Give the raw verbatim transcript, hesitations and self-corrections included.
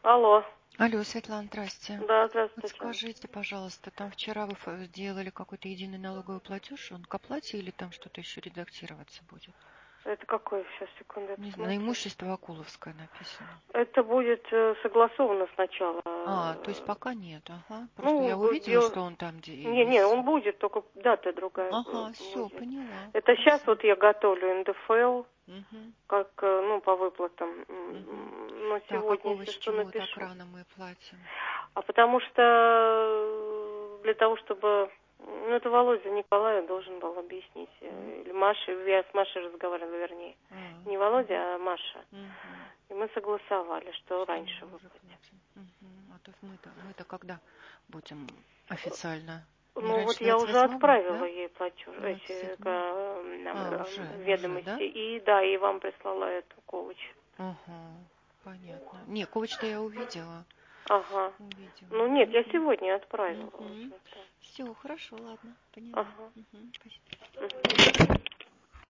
Алло. Алло, Светлана, здрасте. Да, Вот здравствуйте. скажите, пожалуйста, там вчера вы ф- сделали какой-то единый налоговый платеж, он к оплате или там что-то еще редактироваться будет? Это какой? Сейчас, секунду, я Не знаю, на посмотрю. имущество Акуловское написано. Это будет э, согласовано сначала. А, то есть пока нет, ага. Просто я Ну, увидела, дел... что он там де- Не, не, из... он будет, только дата другая бу- Ага, все, будет. поняла. Это сейчас Спасибо. вот я готовлю эн дэ эф эл, Мгм, как, э, ну, по выплатам. мгм. М, Но Так, сегодня, какого если с что, чего так напишу. рано мы платим? А потому что э, для того, чтобы... Ну, это Володя Николаев должен был объяснить. М? э, Или Маша, я с Машей разговаривала, вернее. А, Не Володя, а Маша. мгм. И мы согласовали, что Что раньше мы уже выплатим. платим. Мгм. А то мы-то, мы-то когда будем официально? Не Ну вот раньше я двадцать уже восьмого, отправила да? ей платеж, двадцать эти седьмого. э, нам, А, э, уже, уже, ведомости. да? И да, и вам прислала эту Ковач. Ага, понятно. Не, Ковач-то я увидела. Ага. Увидела. Ну нет, я сегодня отправила Угу. уже. Все, хорошо, ладно, поняла. Ага. Угу. Спасибо. Мгм.